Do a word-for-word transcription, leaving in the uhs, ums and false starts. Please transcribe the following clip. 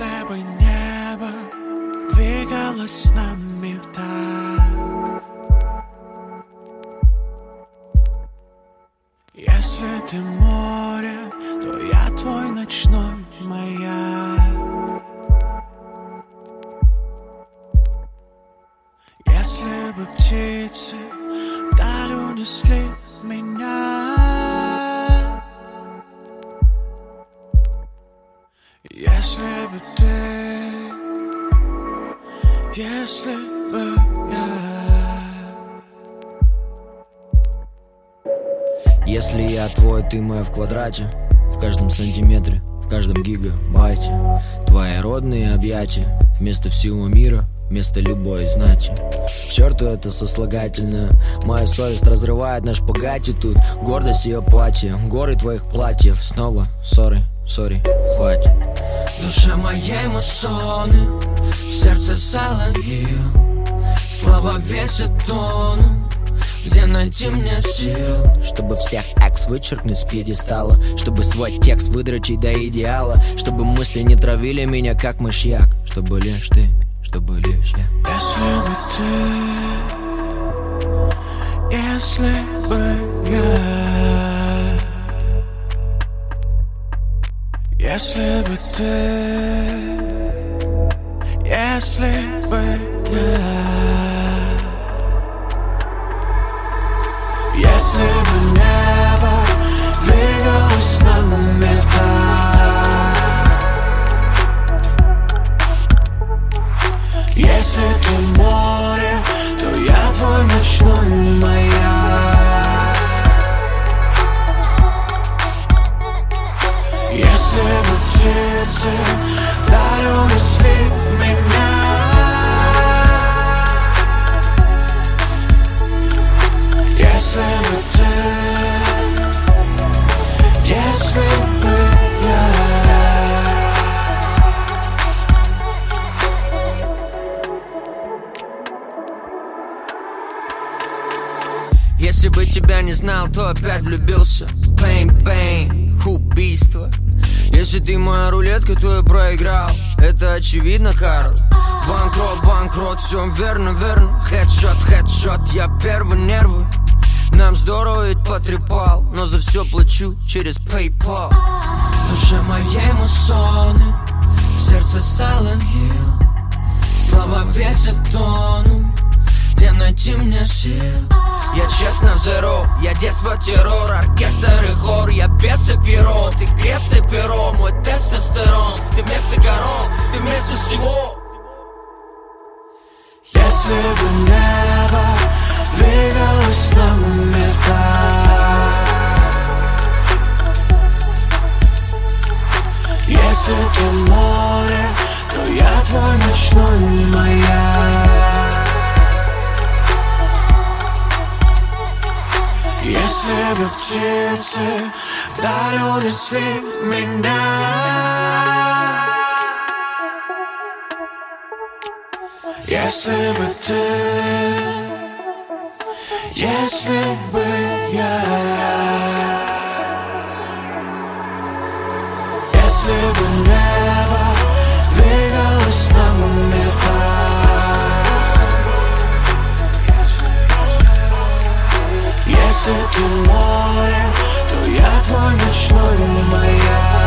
Если бы небо двигалось с нами в такт, если ты море, то я твой ночной маяк. Если бы птицы вдаль унесли меня, если бы ты, если бы я. Если я твой, ты моя в квадрате, в каждом сантиметре, в каждом гигабайте. Твои родные объятия вместо всего мира, вместо любой знати. К черту это сослагательное. Моя совесть разрывает наш погати тут. Гордость ее платье, горы твоих платьев. Снова ссоры, сори, хватит. Душа моей муссоны, в сердце соловьев. Слова весят тонну, где найти мне сил, чтобы всех экс вычеркнуть с пьедестала, чтобы свой текст выдрочить до идеала, чтобы мысли не травили меня как мышьяк, чтобы лишь ты, чтобы лишь я. Если бы ты, если бы я, если бы ты, если бы я, если бы небо двигалось с нами в такт, если ты море, то я твой ночной маяк. Если бы птицы вдаль унесли меня, если бы ты, если бы я. Если бы тебя не знал, то опять влюбился. Пейн, пейн, убийство. Если ты моя рулетка, то я проиграл. Это очевидно, Карл. Банкрот, банкрот, все верно, верно. Хедшот, хедшот, я первый нервы. Нам здорово ведь потрепал, но за все плачу через PayPal. Душа моей муссоны, сердце соловьев. Слова весят тонну, где найти мне сил. Я честно зеро, я детство террор, оркестр и хор. Я без и перо, ты крест и перо, мой тестостерон. Ты вместо горон, ты вместо всего. Если бы небо двигалось с нами в такт, если ты море, то я твой ночной маяк. Если бы птицы вдаль унесли меня, если бы ты, если бы я, если бы небо двигалось с нами в такт, если ты море, то я твой ночной маяк.